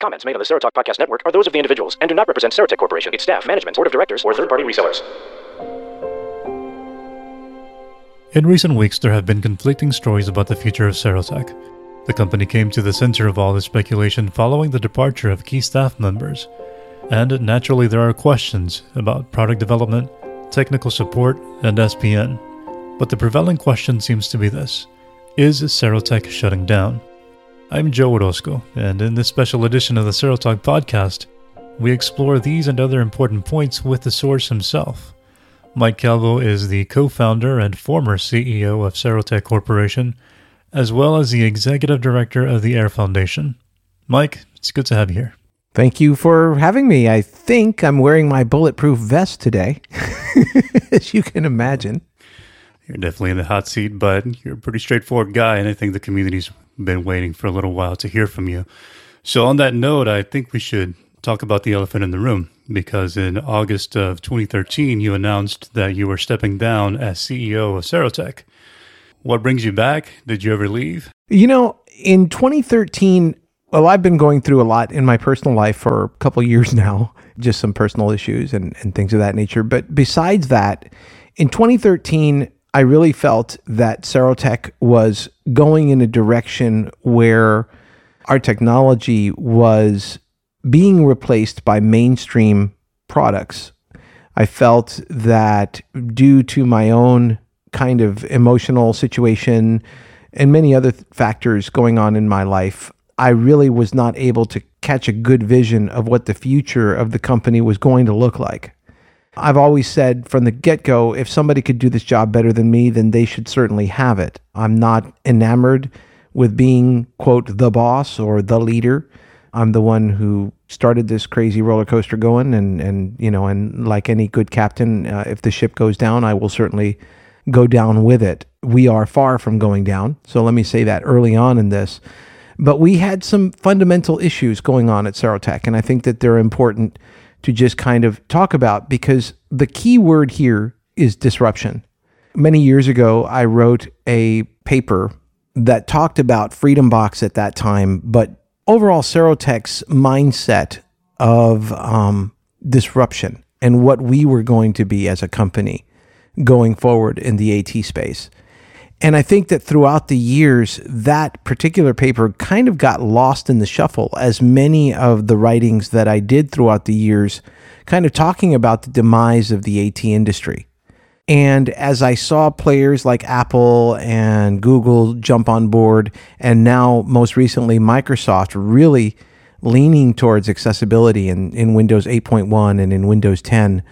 Comments made on the Serotalk Podcast Network are those of the individuals and do not represent Serotech Corporation, its staff, management, board of directors, or third-party resellers. In recent weeks, there have been conflicting stories about the future of Serotech. The company came to the center of all the speculation following the departure of key staff members. And naturally, there are questions about product development, technical support, and SPN. But the prevailing question seems to be this: is Serotech shutting down? I'm Joe Orozco, and in this special edition of the Serotalk Podcast, we explore these and other important points with the source himself. Mike Calvo is the co-founder and former CEO of Serotech Corporation, as well as the executive director of the Air Foundation. Mike, it's good to have you here. Thank you for having me. I think I'm wearing my bulletproof vest today, as you can imagine. You're definitely in the hot seat, but you're a pretty straightforward guy, and I think the community's been waiting for a little while to hear from you. So on that note, I think we should talk about the elephant in the room, because in August of 2013, you announced that you were stepping down as CEO of Serotech. What brings you back? Did you ever leave? You know, in 2013, well, I've been going through a lot in my personal life for a couple of years now, just some personal issues and things of that nature. But besides that, in 2013, I really felt that Serotech was going in a direction where our technology was being replaced by mainstream products. I felt that due to my own kind of emotional situation and many other factors going on in my life, I really was not able to catch a good vision of what the future of the company was going to look like. I've always said from the get-go, if somebody could do this job better than me, then they should certainly have it. I'm not enamored with being, quote, the boss or the leader. I'm the one who started this crazy roller coaster going, and like any good captain, if the ship goes down, I will certainly go down with it. We are far from going down, so let me say that early on in this. But we had some fundamental issues going on at Serotech, and I think that they're important to just kind of talk about, because the key word here is disruption. Many years ago, I wrote a paper that talked about FreedomBox at that time, but overall Serotech's mindset of disruption and what we were going to be as a company going forward in the AT space. And I think that throughout the years, that particular paper kind of got lost in the shuffle, as many of the writings that I did throughout the years kind of talking about the demise of the AT industry. And as I saw players like Apple and Google jump on board, and now most recently Microsoft really leaning towards accessibility in Windows 8.1 and in Windows 10,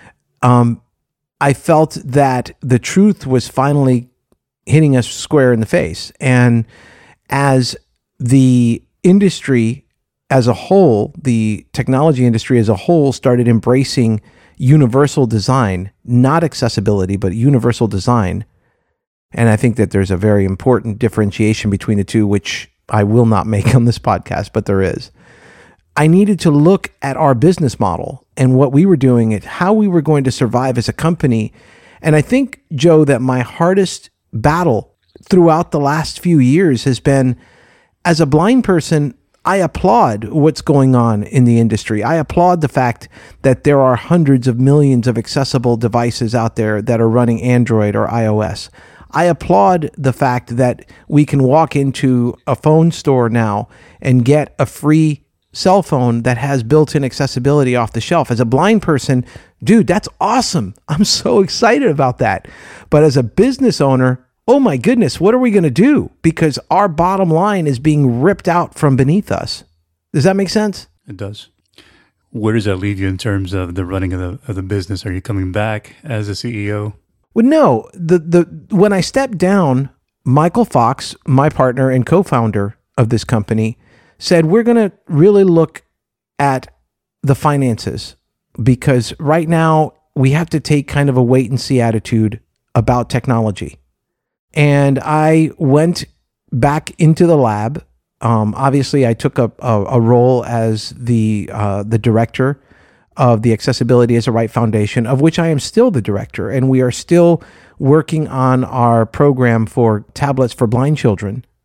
I felt that the truth was finally hitting us square in the face. And as the industry as a whole, the technology industry as a whole, started embracing universal design, not accessibility, but universal design. And I think that there's a very important differentiation between the two, which I will not make on this podcast, but there is. I needed to look at our business model and what we were doing, and how we were going to survive as a company. And I think, Joe, that my hardest battle throughout the last few years has been, as a blind person, I applaud what's going on in the industry. I applaud the fact that there are hundreds of millions of accessible devices out there that are running Android or iOS. I applaud the fact that we can walk into a phone store now and get a free cell phone that has built-in accessibility off the shelf. As a blind person, dude, that's awesome. I'm so excited about that. But as a business owner, oh my goodness, what are we going to do? Because our bottom line is being ripped out from beneath us. Does that make sense? It does. Where does that leave you in terms of the running of the business? Are you coming back as a CEO? Well, no. When I stepped down, Michael Fox, my partner and co-founder of this company, said, we're going to really look at the finances, because right now we have to take kind of a wait and see attitude about technology. And I went back into the lab. Obviously, I took a role as the director of the Accessibility is a Right Foundation, of which I am still the director. And we are still working on our program for tablets for blind children.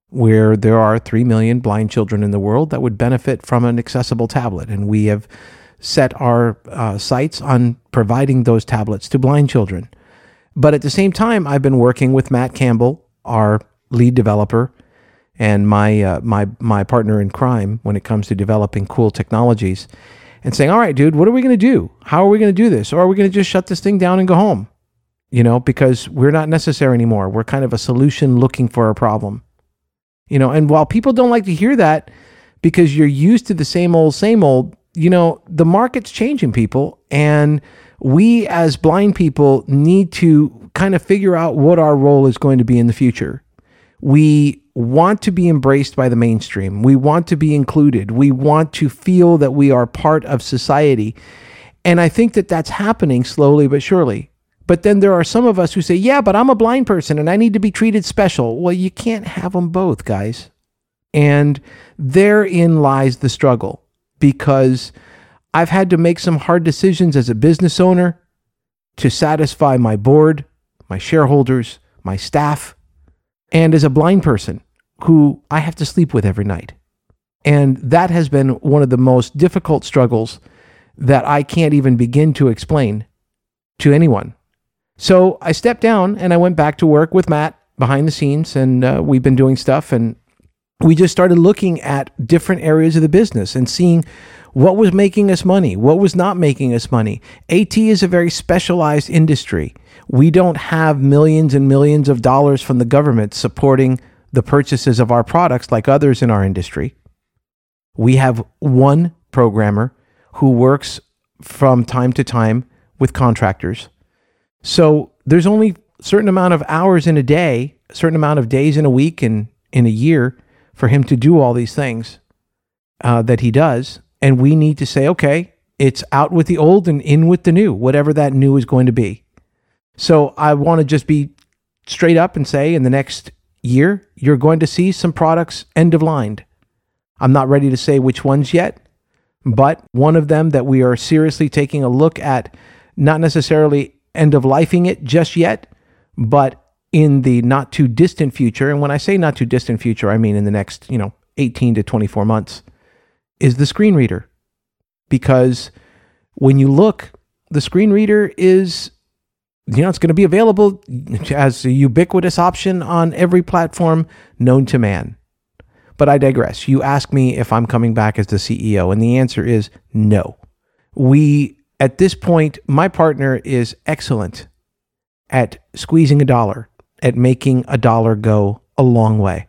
where there are 3 million blind children in the world that would benefit from an accessible tablet. And we have set our sights on providing those tablets to blind children. But at the same time, I've been working with Matt Campbell, our lead developer, and my partner in crime when it comes to developing cool technologies, and saying, all right, dude, what are we going to do? How are we going to do this? Or are we going to just shut this thing down and go home? Because we're not necessary anymore. We're kind of a solution looking for a problem. And while people don't like to hear that because you're used to the same old, the market's changing, people. And we as blind people need to kind of figure out what our role is going to be in the future. We want to be embraced by the mainstream. We want to be included. We want to feel that we are part of society. And I think that that's happening slowly but surely. But then there are some of us who say, yeah, but I'm a blind person and I need to be treated special. Well, you can't have them both, guys. And therein lies the struggle, because I've had to make some hard decisions as a business owner to satisfy my board, my shareholders, my staff, and as a blind person who I have to sleep with every night. And that has been one of the most difficult struggles that I can't even begin to explain to anyone. So I stepped down and I went back to work with Matt behind the scenes, and we've been doing stuff, and we just started looking at different areas of the business and seeing what was making us money, what was not making us money. AT is a very specialized industry. We don't have millions and millions of dollars from the government supporting the purchases of our products like others in our industry. We have one programmer who works from time to time with contractors. So there's only a certain amount of hours in a day, a certain amount of days in a week and in a year for him to do all these things that he does. And we need to say, okay, it's out with the old and in with the new, whatever that new is going to be. So I want to just be straight up and say, in the next year, you're going to see some products end of lined. I'm not ready to say which ones yet, but one of them that we are seriously taking a look at, not necessarily end of lifing it just yet, but in the not too distant future. And when I say not too distant future, I mean in the next, 18 to 24 months, is the screen reader. Because when you look, the screen reader is, it's going to be available as a ubiquitous option on every platform known to man. But I digress. You ask me if I'm coming back as the CEO, and the answer is no. At this point, my partner is excellent at squeezing a dollar, at making a dollar go a long way.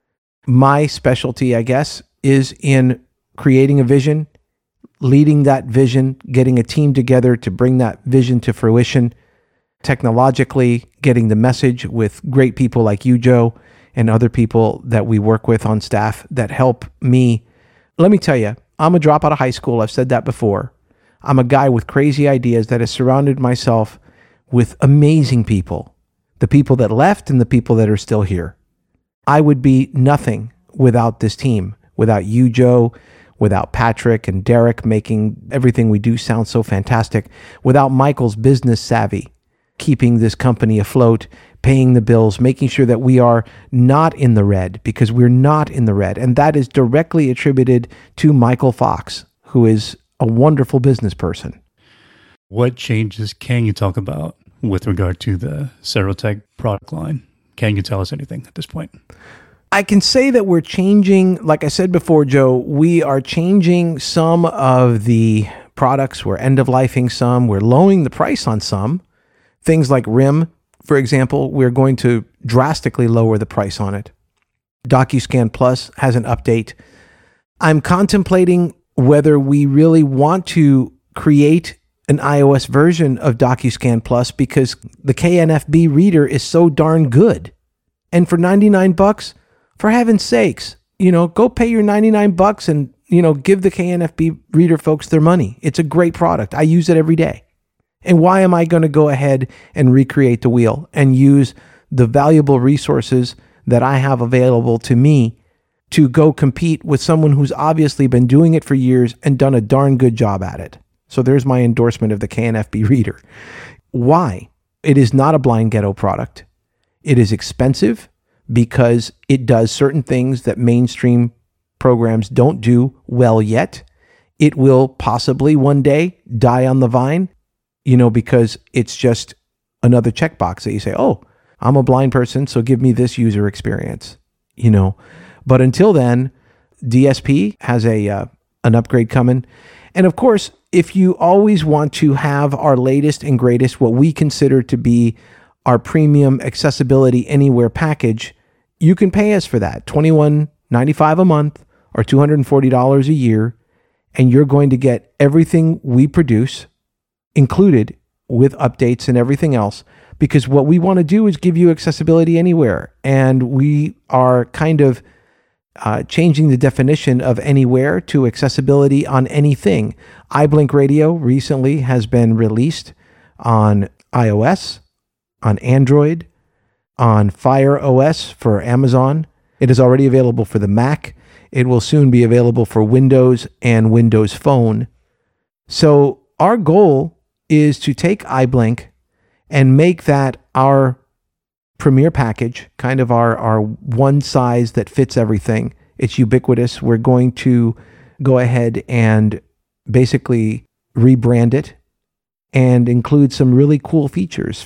My specialty, I guess, is in creating a vision, leading that vision, getting a team together to bring that vision to fruition, technologically getting the message with great people like you, Joe, and other people that we work with on staff that help me. Let me tell you, I'm a drop out of high school. I've said that before. I'm a guy with crazy ideas that has surrounded myself with amazing people, the people that left and the people that are still here. I would be nothing without this team, without you, Joe, without Patrick and Derek making everything we do sound so fantastic, without Michael's business savvy, keeping this company afloat, paying the bills, making sure that we are not in the red, because we're not in the red. And that is directly attributed to Michael Fox, who is a wonderful business person. What changes can you talk about with regard to the Serotech product line? Can you tell us anything at this point? I can say that we're changing, like I said before, Joe, we are changing some of the products. We're end-of-lifing some. We're lowering the price on some. Things like RIM, for example, we're going to drastically lower the price on it. DocuScan Plus has an update. I'm contemplating whether we really want to create an iOS version of DocuScan Plus, because the KNFB reader is so darn good. And for $99, for heaven's sakes, go pay your $99 and, give the KNFB reader folks their money. It's a great product. I use it every day. And why am I going to go ahead and recreate the wheel and use the valuable resources that I have available to me to go compete with someone who's obviously been doing it for years and done a darn good job at it? So there's my endorsement of the KNFB reader. Why? It is not a Blind Ghetto product. It is expensive, because it does certain things that mainstream programs don't do well yet. It will possibly one day die on the vine, because it's just another checkbox that you say, oh, I'm a blind person, so give me this user experience, But until then, DSP has an upgrade coming. And of course, if you always want to have our latest and greatest, what we consider to be our premium accessibility anywhere package, you can pay us for that, $21.95 a month or $240 a year, and you're going to get everything we produce included with updates and everything else, because what we want to do is give you accessibility anywhere, and we are kind of changing the definition of anywhere to accessibility on anything. iBlink Radio recently has been released on iOS, on Android, on Fire OS for Amazon. It is already available for the Mac. It will soon be available for Windows and Windows Phone. So our goal is to take iBlink and make that our premier package, kind of our one size that fits everything. It's ubiquitous. We're going to go ahead and basically rebrand it and include some really cool features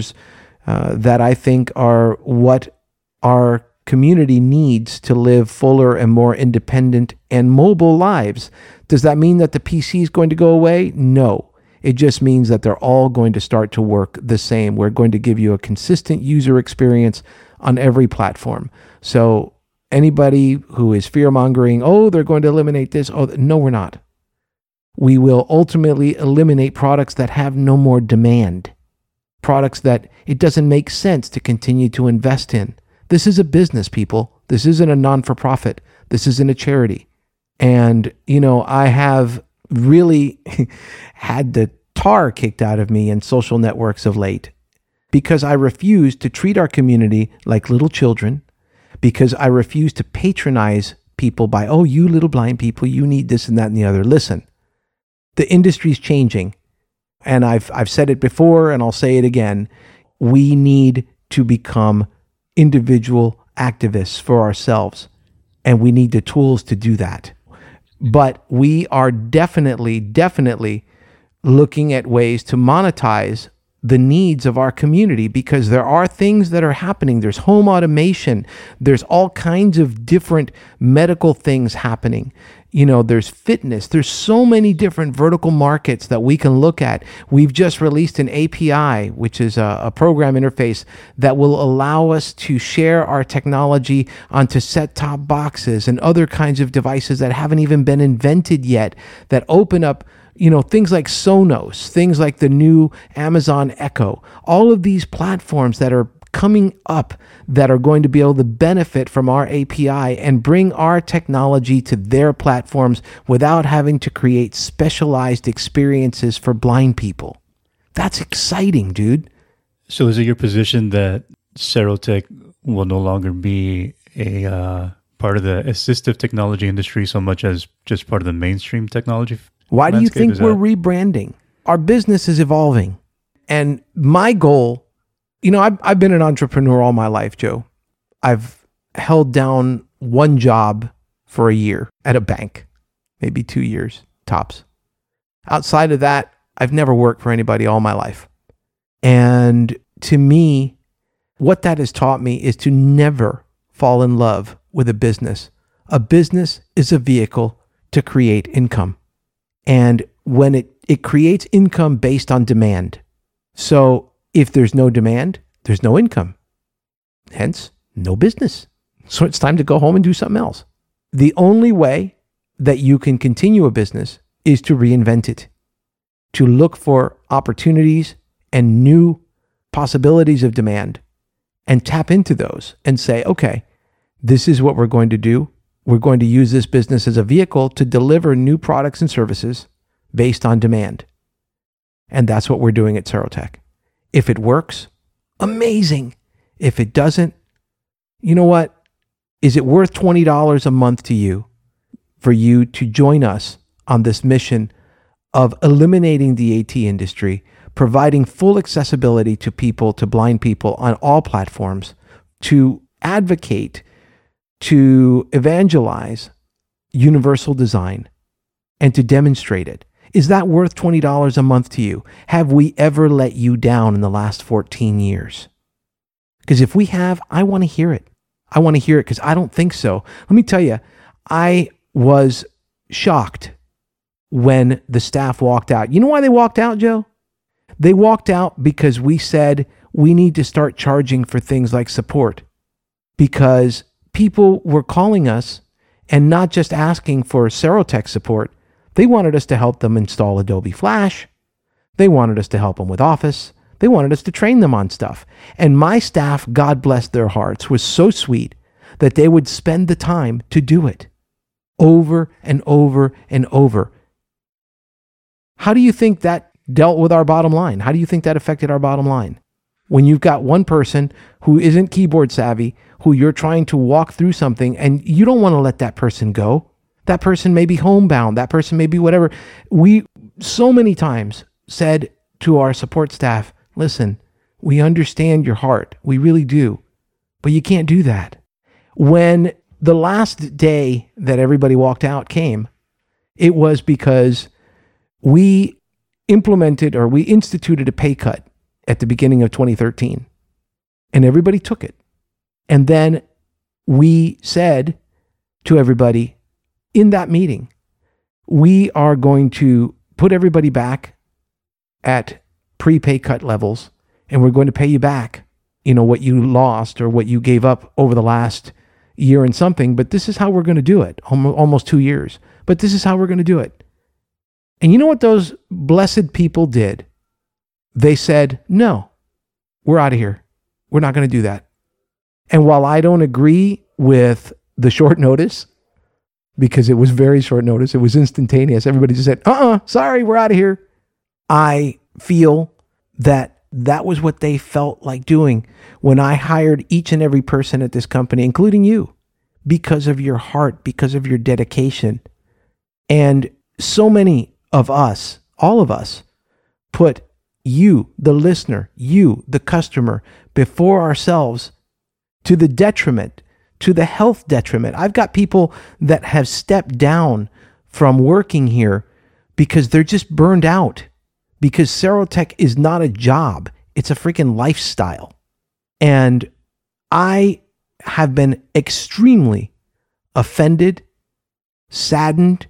that I think are what our community needs to live fuller and more independent and mobile lives. Does that mean that the PC is going to go away? No. It just means that they're all going to start to work the same. We're going to give you a consistent user experience on every platform. So anybody who is fear-mongering, oh, they're going to eliminate this. Oh, no, we're not. We will ultimately eliminate products that have no more demand, products that it doesn't make sense to continue to invest in. This is a business, people. This isn't a non-for-profit. This isn't a charity. And, I have really had the tar kicked out of me in social networks of late because I refuse to treat our community like little children, because I refuse to patronize people by, oh, you little blind people, you need this and that and the other. Listen, the industry's changing, and I've said it before and I'll say it again. We need to become individual activists for ourselves, and we need the tools to do that. But we are definitely looking at ways to monetize the needs of our community, because there are things that are happening. There's home automation. There's all kinds of different medical things happening. There's fitness. There's so many different vertical markets that we can look at. We've just released an API, which is a program interface that will allow us to share our technology onto set-top boxes and other kinds of devices that haven't even been invented yet, that open up things like Sonos, things like the new Amazon Echo, all of these platforms that are coming up that are going to be able to benefit from our API and bring our technology to their platforms without having to create specialized experiences for blind people. That's exciting, dude. So is it your position that Serotech will no longer be a part of the assistive technology industry so much as just part of the mainstream technology? Why do you think we're rebranding? Our business is evolving. And my goal, I've been an entrepreneur all my life, Joe. I've held down one job for a year at a bank, maybe 2 years, tops. Outside of that, I've never worked for anybody all my life. And to me, what that has taught me is to never fall in love with a business. A business is a vehicle to create income. And when it creates income based on demand. So if there's no demand, there's no income. Hence, no business. So it's time to go home and do something else. The only way that you can continue a business is to reinvent it, to look for opportunities and new possibilities of demand and tap into those and say, okay, this is what we're going to do. We're going to use this business as a vehicle to deliver new products and services based on demand. And that's what we're doing at Serotech. If it works, amazing. If it doesn't, you know what? Is it worth $20 a month to you for you to join us on this mission of eliminating the AT industry, providing full accessibility to people, to blind people on all platforms, to advocate, to evangelize universal design and to demonstrate it. Is that worth $20 a month to you? Have we ever let you down in the last 14 years? Because if we have, I want to hear it. I want to hear it because I don't think so. Let me tell you, I was shocked when the staff walked out. You know why they walked out, Joe? They walked out because we said we need to start charging for things like support, because people were calling us and not just asking for Serotech support. They wanted us to help them install Adobe Flash. They wanted us to help them with Office. They wanted us to train them on stuff. And my staff, God bless their hearts, was so sweet that they would spend the time to do it over and over and over. How do you think that dealt with our bottom line? How do you think that affected our bottom line? When you've got one person who isn't keyboard savvy, who you're trying to walk through something, and you don't want to let that person go. That person may be homebound. That person may be whatever. We so many times said to our support staff, listen, we understand your heart. We really do. But you can't do that. When the last day that everybody walked out came, it was because we instituted a pay cut at the beginning of 2013. And everybody took it. And then we said to everybody in that meeting, we are going to put everybody back at pre-pay cut levels, and we're going to pay you back, what you lost or what you gave up over the last year and something, but this is how we're going to do it, almost 2 years. But this is how we're going to do it. And you know what those blessed people did? They said, no, we're out of here. We're not going to do that. And while I don't agree with the short notice, because it was very short notice, it was instantaneous, everybody just said, sorry, we're out of here. I feel that was what they felt like doing when I hired each and every person at this company, including you, because of your heart, because of your dedication. And so many of us, all of us, put you, the listener, you, the customer, before ourselves, to the detriment, to the health detriment. I've got people that have stepped down from working here because they're just burned out, because Serotech is not a job. It's a freaking lifestyle. And I have been extremely offended, saddened,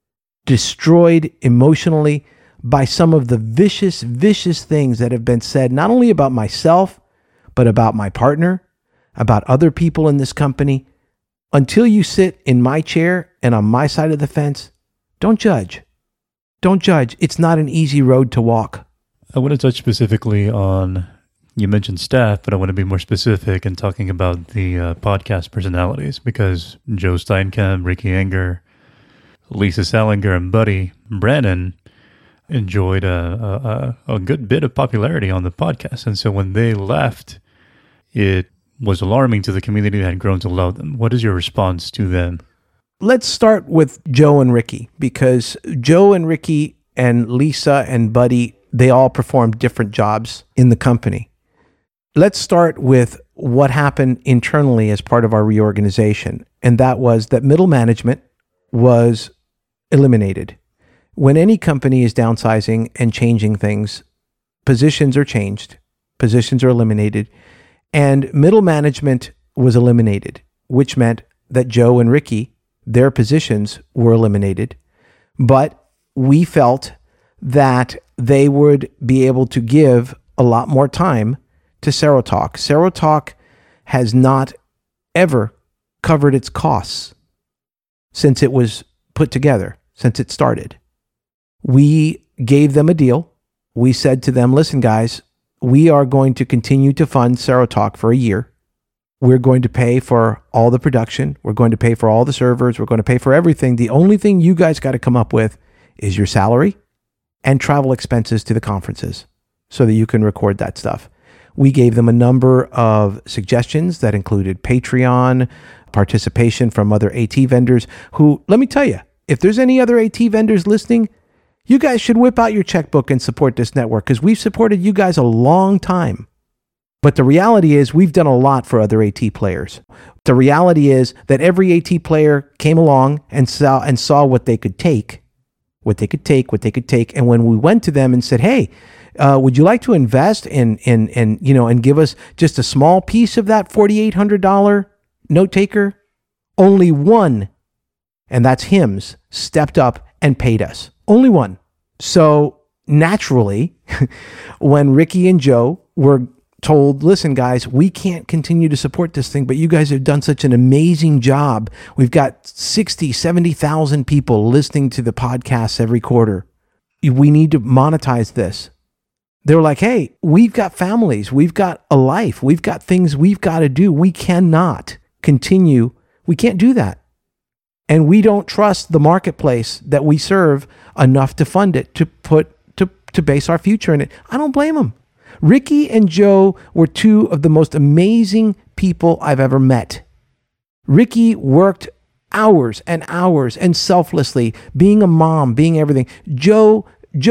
destroyed emotionally by some of the vicious, vicious things that have been said, not only about myself, but about my partner, about other people in this company. Until you sit in my chair and on my side of the fence, don't judge. Don't judge. It's not an easy road to walk. I want to touch specifically on, you mentioned staff, but I want to be more specific in talking about the podcast personalities, because Joe Steinkamp, Ricky Anger, Lisa Salinger, and Buddy Brannon enjoyed a good bit of popularity on the podcast. And so when they left, it was alarming to the community that had grown to love them. What is your response to them? Let's start with Joe and Ricky, because Joe and Ricky and Lisa and Buddy, they all performed different jobs in the company. Let's start with what happened internally as part of our reorganization, and that was that middle management was eliminated. When any company is downsizing and changing things, positions are changed, positions are eliminated, and middle management was eliminated, which meant that Joe and Ricky, their positions were eliminated. But we felt that they would be able to give a lot more time to Serotalk. Serotalk has not ever covered its costs since it was put together, since it started. We gave them a deal. We said to them, listen, guys, we are going to continue to fund Serotalk for a year. We're going to pay for all the production. We're going to pay for all the servers. We're going to pay for everything. The only thing you guys got to come up with is your salary and travel expenses to the conferences so that you can record that stuff. We gave them a number of suggestions that included Patreon, participation from other AT vendors who, let me tell you, if there's any other AT vendors listening, you guys should whip out your checkbook and support this network, because we've supported you guys a long time. But the reality is we've done a lot for other AT players. The reality is that every AT player came along and saw what they could take. And when we went to them and said, hey, would you like to invest in and give us just a small piece of that $4,800 note taker? Only one, and that's HIMS, stepped up and paid us. Only one. So naturally, when Ricky and Joe were told, listen, guys, we can't continue to support this thing, but you guys have done such an amazing job. We've got 60, 70,000 people listening to the podcasts every quarter. We need to monetize this. They were like, hey, we've got families. We've got a life. We've got things we've got to do. We cannot continue. We can't do that. And we don't trust the marketplace that we serve enough to fund it, to base our future in it. I don't blame them. Ricky and Joe were two of the most amazing people I've ever met. Ricky worked hours and hours and selflessly, being a mom, being everything. Joe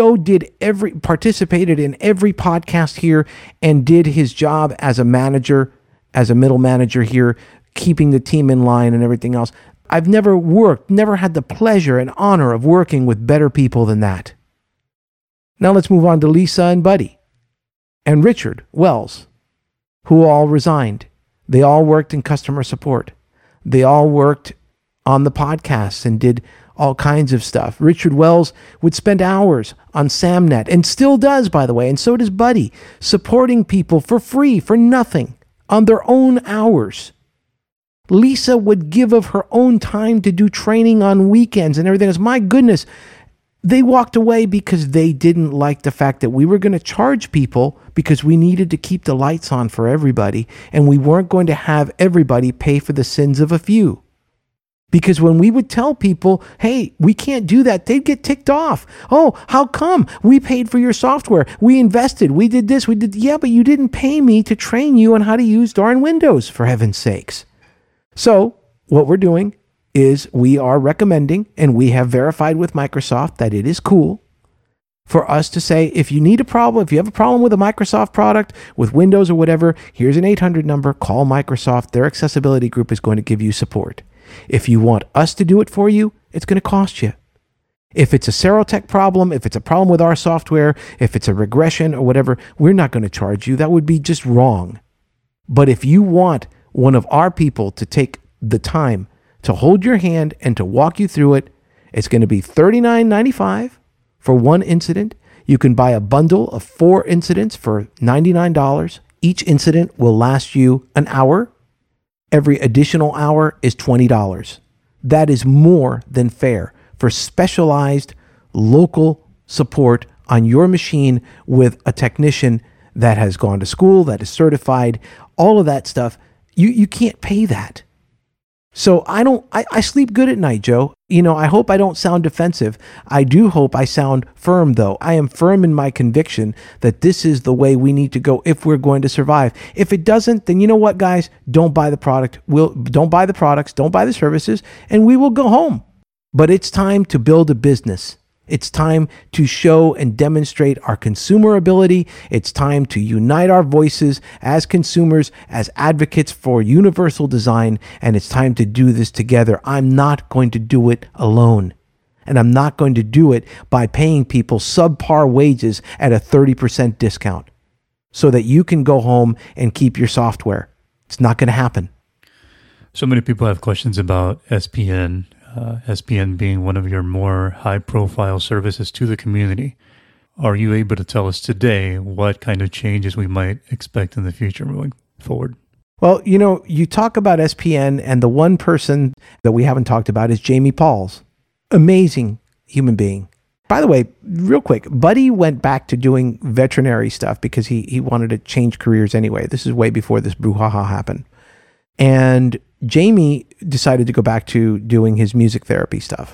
participated in every podcast here and did his job as a manager, as a middle manager here, keeping the team in line and everything else. I've never had the pleasure and honor of working with better people than that. Now let's move on to Lisa and Buddy and Richard Wells, who all resigned. They all worked in customer support. They all worked on the podcasts and did all kinds of stuff. Richard Wells would spend hours on SamNet, and still does, by the way, and so does Buddy, supporting people for free, for nothing, on their own hours. Lisa would give of her own time to do training on weekends and everything else. My goodness, they walked away because they didn't like the fact that we were going to charge people because we needed to keep the lights on for everybody, and we weren't going to have everybody pay for the sins of a few. Because when we would tell people, hey, we can't do that, they'd get ticked off. Oh, how come? We paid for your software. We invested. We did this. Yeah, but you didn't pay me to train you on how to use darn Windows, for heaven's sakes. So what we're doing is we are recommending, and we have verified with Microsoft that it is cool for us to say, if you need a problem, if you have a problem with a Microsoft product, with Windows or whatever, here's an 800 number, call Microsoft. Their accessibility group is going to give you support. If you want us to do it for you, it's going to cost you. If it's a Serotech problem, if it's a problem with our software, if it's a regression or whatever, we're not going to charge you. That would be just wrong. But if you want one of our people to take the time to hold your hand and to walk you through it, it's going to be $39.95 for one incident. You can buy a bundle of 4 incidents for $99. Each incident will last you an hour. Every additional hour is $20. That is more than fair for specialized local support on your machine with a technician that has gone to school, that is certified, all of that stuff. You can't pay that. So I sleep good at night, Joe. I hope I don't sound defensive. I do hope I sound firm, though. I am firm in my conviction that this is the way we need to go if we're going to survive. If it doesn't, then you know what, guys? Don't buy the product. Don't buy the products. Don't buy the services, and we will go home. But it's time to build a business. It's time to show and demonstrate our consumer ability. It's time to unite our voices as consumers, as advocates for universal design, and it's time to do this together. I'm not going to do it alone, and I'm not going to do it by paying people subpar wages at a 30% discount so that you can go home and keep your software. It's not going to happen. So many people have questions about SPN. SPN being one of your more high-profile services to the community. Are you able to tell us today what kind of changes we might expect in the future moving forward? Well, you talk about SPN, and the one person that we haven't talked about is Jamie Pauls. Amazing human being. By the way, real quick, Buddy went back to doing veterinary stuff because he wanted to change careers anyway. This is way before this brouhaha happened. And Jamie decided to go back to doing his music therapy stuff.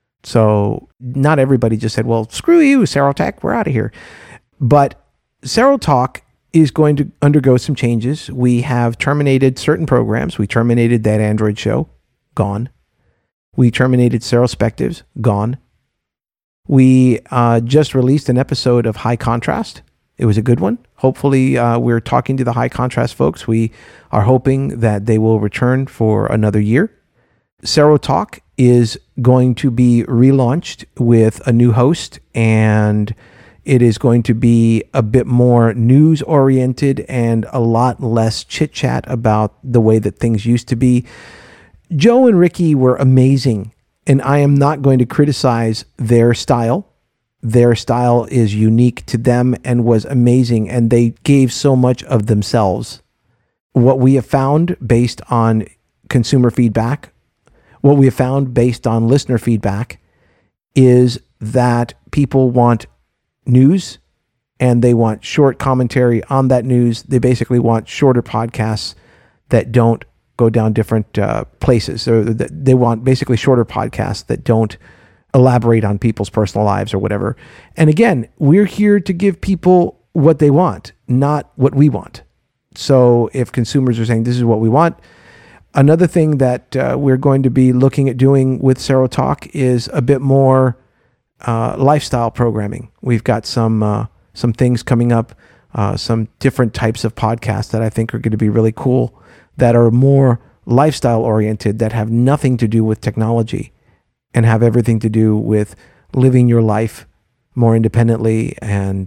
So not everybody just said, well, screw you, Serotech, we're out of here. But Serotalk is going to undergo some changes. We have terminated certain programs. We terminated That Android Show, gone. We terminated Serospectives, gone. We just released an episode of High Contrast. It was a good one. Hopefully, we're talking to the High Contrast folks. We are hoping that they will return for another year. Serotalk is going to be relaunched with a new host, and it is going to be a bit more news-oriented and a lot less chit-chat about the way that things used to be. Joe and Ricky were amazing, and I am not going to criticize their style. Their style is unique to them and was amazing, and they gave so much of themselves. What we have found based on consumer feedback, what we have found based on listener feedback, is that people want news and they want short commentary on that news. They basically want shorter podcasts that don't go down different places. So they want basically shorter podcasts that don't elaborate on people's personal lives or whatever. And again, we're here to give people what they want, not what we want. So if consumers are saying this is what we want, another thing that we're going to be looking at doing with Serotalk is a bit more lifestyle programming. We've got some things coming up, some different types of podcasts that I think are going to be really cool, that are more lifestyle oriented, that have nothing to do with technology and have everything to do with living your life more independently. And,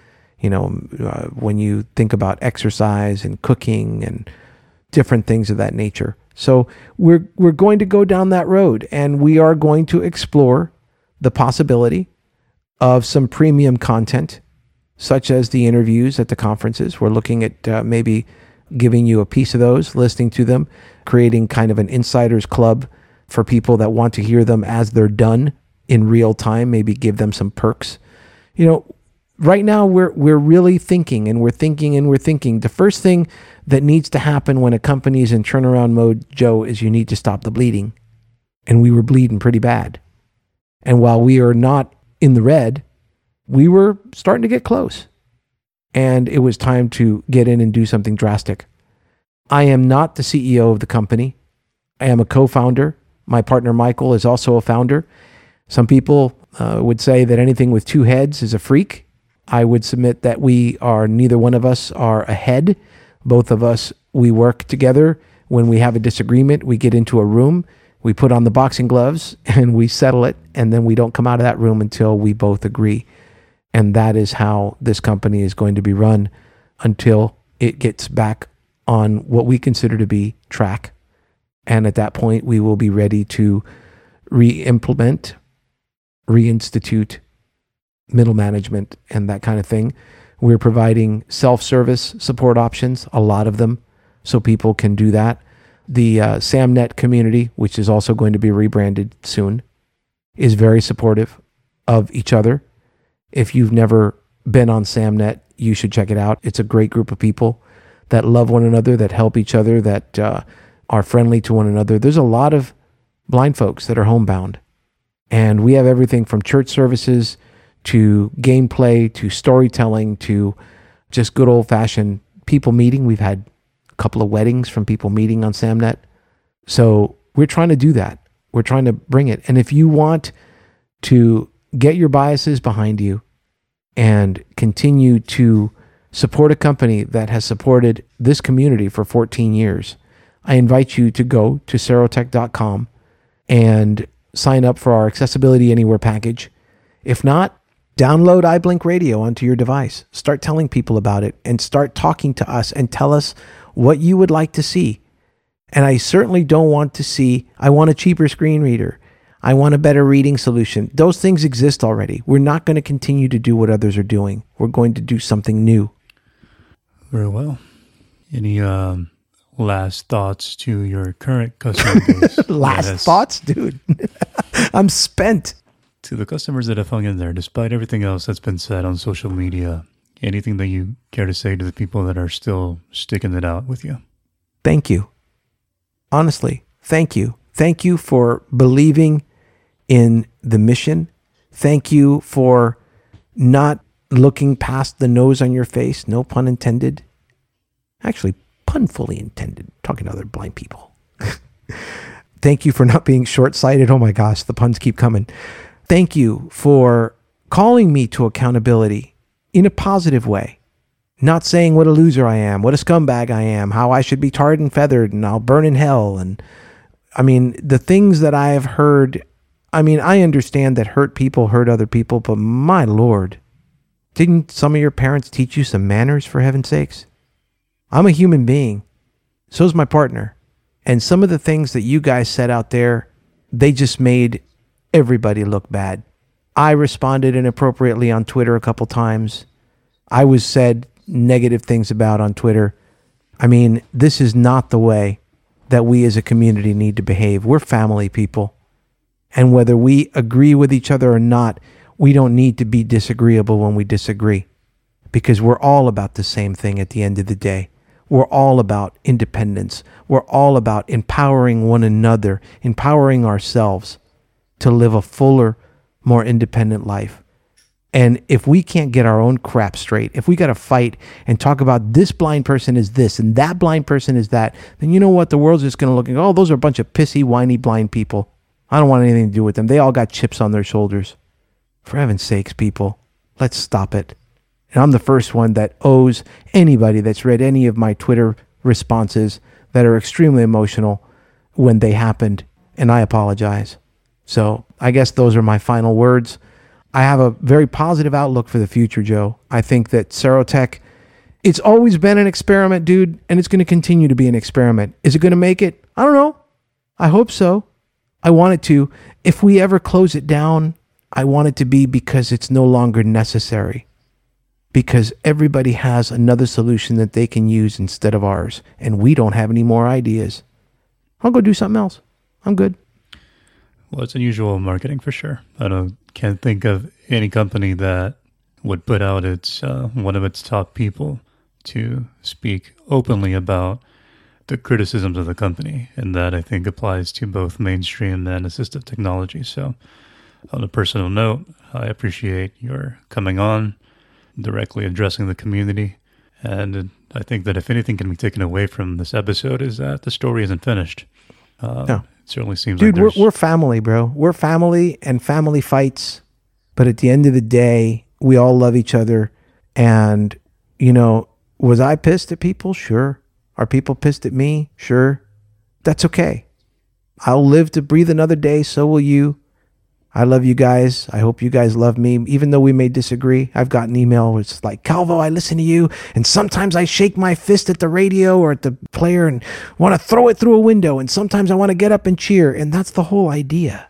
when you think about exercise and cooking and different things of that nature. So we're going to go down that road, and we are going to explore the possibility of some premium content, such as the interviews at the conferences. We're looking at maybe giving you a piece of those, listening to them, creating kind of an insider's club for people that want to hear them as they're done in real time, maybe give them some perks. Right now we're really thinking, and we're thinking. The first thing that needs to happen when a company is in turnaround mode, Joe, is you need to stop the bleeding. And we were bleeding pretty bad. And while we are not in the red, we were starting to get close. And it was time to get in and do something drastic. I am not the CEO of the company. I am a co-founder. My partner, Michael, is also a founder. Some people would say that anything with two heads is a freak. I would submit that neither one of us are a head. Both of us, we work together. When we have a disagreement, we get into a room, we put on the boxing gloves, and we settle it, and then we don't come out of that room until we both agree. And that is how this company is going to be run until it gets back on what we consider to be track. And at that point, we will be ready to re-implement, reinstitute middle management and that kind of thing. We're providing self-service support options, a lot of them, so people can do that. The SamNet community, which is also going to be rebranded soon, is very supportive of each other. If you've never been on SamNet, you should check it out. It's a great group of people that love one another, that help each other, that are friendly to one another. There's a lot of blind folks that are homebound. And we have everything from church services to gameplay to storytelling to just good old-fashioned people meeting. We've had a couple of weddings from people meeting on SamNet. So we're trying to do that. We're trying to bring it. And if you want to get your biases behind you and continue to support a company that has supported this community for 14 years, I invite you to go to serotech.com and sign up for our Accessibility Anywhere package. If not, download iBlink Radio onto your device. Start telling people about it and start talking to us and tell us what you would like to see. And I certainly don't want to see, I want a cheaper screen reader. I want a better reading solution. Those things exist already. We're not going to continue to do what others are doing. We're going to do something new. Very well. Any last thoughts to your current customer base? Last thoughts? Dude, I'm spent. To the customers that have hung in there, despite everything else that's been said on social media, anything that you care to say to the people that are still sticking it out with you? Thank you. Honestly, thank you. Thank you for believing in the mission. Thank you for not looking past the nose on your face. No pun intended. Actually, pun fully intended. Talking to other blind people. Thank you for not being short-sighted. Oh my gosh, the puns keep coming. Thank you for calling me to accountability in a positive way. not saying what a loser I am, what a scumbag I am, how I should be tarred and feathered and I'll burn in hell. And I mean, the things that I have heard, I mean, I understand that hurt people hurt other people, but my Lord, didn't some of your parents teach you some manners, for heaven's sakes? I'm a human being. So's my partner. And some of the things that you guys said out there, they just made everybody look bad. I responded inappropriately on Twitter a couple times. I was said negative things about on Twitter. I mean, this is not the way that we as a community need to behave. We're family people. And whether we agree with each other or not, we don't need to be disagreeable when we disagree, because we're all about the same thing at the end of the day. We're all about independence. We're all about empowering one another, empowering ourselves to live a fuller, more independent life. And if we can't get our own crap straight, if we got to fight and talk about this blind person is this and that blind person is that, then you know what? The world's just going to look and go, oh, those are a bunch of pissy, whiny, blind people. I don't want anything to do with them. They all got chips on their shoulders. For heaven's sakes, people, let's stop it. And I'm the first one that owes anybody that's read any of my Twitter responses that are extremely emotional when they happened, and I apologize. So I guess those are my final words. I have a very positive outlook for the future, Joe. I think that Serotech, it's always been an experiment, dude, and it's going to continue to be an experiment. Is it going to make it? I don't know. I hope so. I want it to. If we ever close it down, I want it to be because it's no longer necessary. Because everybody has another solution that they can use instead of ours, and we don't have any more ideas. I'll go do something else. I'm good. Well, it's unusual marketing for sure. Can't think of any company that would put out its one of its top people to speak openly about the criticisms of the company, and that I think applies to both mainstream and assistive technology. So, on a personal note, I appreciate your coming on, directly addressing the community, and I think that if anything can be taken away from this episode is that the story isn't finished. No. It certainly seems Dude, like we're family, bro. We're family, and family fights. But at the end of the day, we all love each other. And, you know, was I pissed at people? Sure. Are people pissed at me? Sure. That's okay. I'll live to breathe another day. So will you. I love you guys. I hope you guys love me. Even though we may disagree, I've gotten email where it's like, Calvo, I listen to you, and sometimes I shake my fist at the radio or at the player and want to throw it through a window, and sometimes I want to get up and cheer. And that's the whole idea,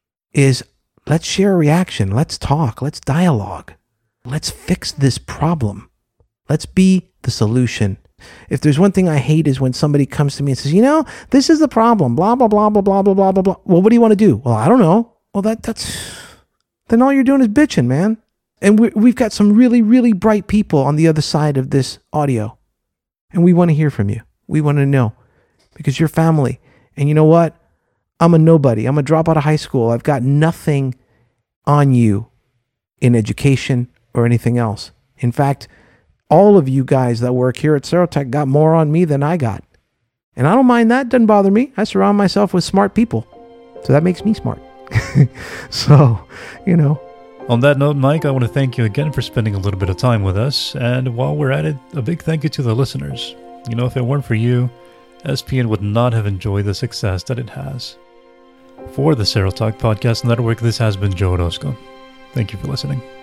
is let's share a reaction. Let's talk. Let's dialogue. Let's fix this problem. Let's be the solution. If there's one thing I hate is when somebody comes to me and says, you know, this is the problem, blah, blah, blah, blah, blah, blah, blah, blah, blah. Well, what do you want to do? Well, I don't know. Well, that's then all you're doing is bitching, man. And we've got some really, really bright people on the other side of this audio. And we want to hear from you. We want to know, because you're family. And you know what? I'm a nobody. I'm a drop out of high school. I've got nothing on you in education or anything else. In fact, all of you guys that work here at Serotech got more on me than I got. And I don't mind that. Doesn't bother me. I surround myself with smart people. So that makes me smart. So, you know. On that note, Mike, I want to thank you again for spending a little bit of time with us. And while we're at it, a big thank you to the listeners. You know, if it weren't for you, SPN would not have enjoyed the success that it has. For the Serotalk Podcast Network, this has been Joe Orozco. Thank you for listening.